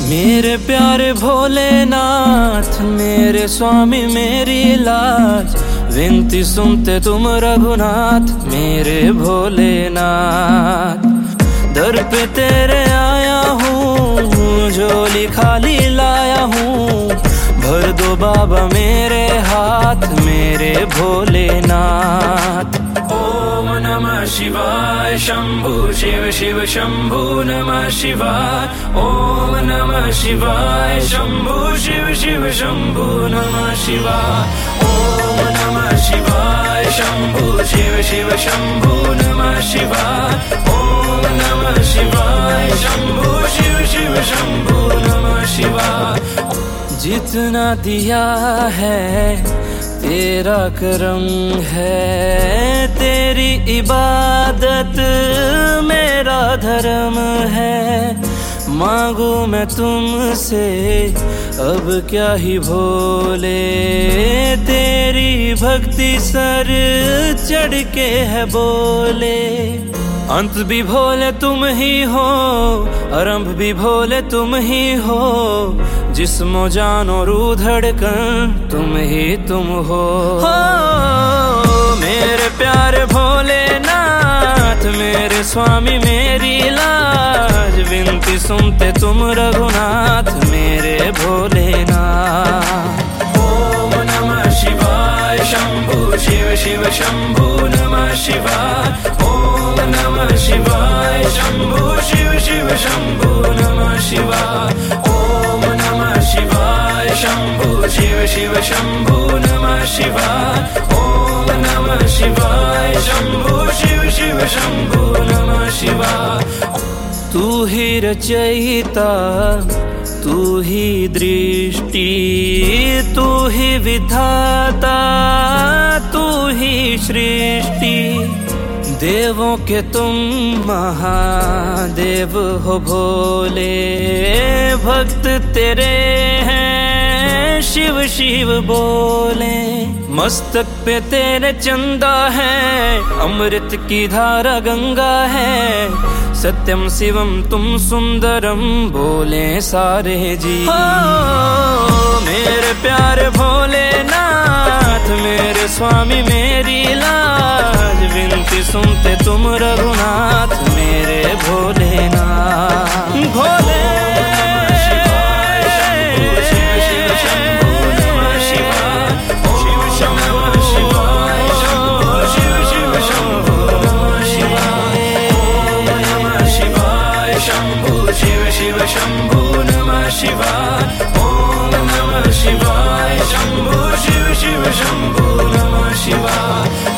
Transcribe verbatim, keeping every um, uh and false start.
मेरे प्यारे भोलेनाथ, मेरे स्वामी मेरी लाज, विनती सुनते तुम रघुनाथ मेरे भोलेनाथ। दर पे तेरे आया हूँ, झोली खाली लाया हूँ, भर दो बाबा मेरे हाथ मेरे भोलेनाथ। ओम नमः शिवाय शंभु शिव शिव शंभु नमः शिवाय। ओम नमः शिवाय शंभु शिव शिव शंभु नमः शिवाय। ओम नमः शिवाय शंभु शिव शिव शंभु नमः शिवाय। ओम नमः शिवाय शंभु शिव शिव शंभु नमः शिवाय। जितना दिया है तेरा करम है, तेरी इबादत मेरा धर्म है। मांगू मैं तुमसे अब क्या ही भोले, तेरी भक्ति सर चढ़ के है बोले। अंत भी भोले तुम ही हो, आरंभ भी भोले तुम ही हो, जिस्मो जानो रूह धड़कन तुम ही तुम हो। हो मेरे प्यारे भोलेनाथ, मेरे स्वामी मेरी लाज, विनती सुनते तुम रघुनाथ मेरे भोलेनाथ। ओम नमः शिवाय शंभु शिव शिव शंभु नमः शिवाय। ओम नमः शिवाय शंभु शिव शिव शंभु नमः शिवाय। ओम नमः शिवाय शंभु शिव शिव शंभु नमः शिवाय। ओम नमः शिवाय शंभु शिव शिव शंभु नमः शिवाय। तू ही रचयिता, तू ही दृष्टि, तू ही विधाता, तू ही सृष्टि। देवों के तुम महादेव हो भोले, भक्त तेरे हैं शिव शिव बोले। मस्तक पे तेरे चंदा है, अमृत की धारा गंगा है, सत्यम शिवम तुम सुंदरम बोले सारे जी। हो मेरे प्यारे भोलेनाथ, मेरे स्वामी मेरी लाज, विनती सुनते तुम रघुनाथ मेरे भोलेनाथ। भोले शिव शंभु नमः शिवाय। ओम नमः शिवाय शंभु शिव शिव शंभु नमः शिवाय।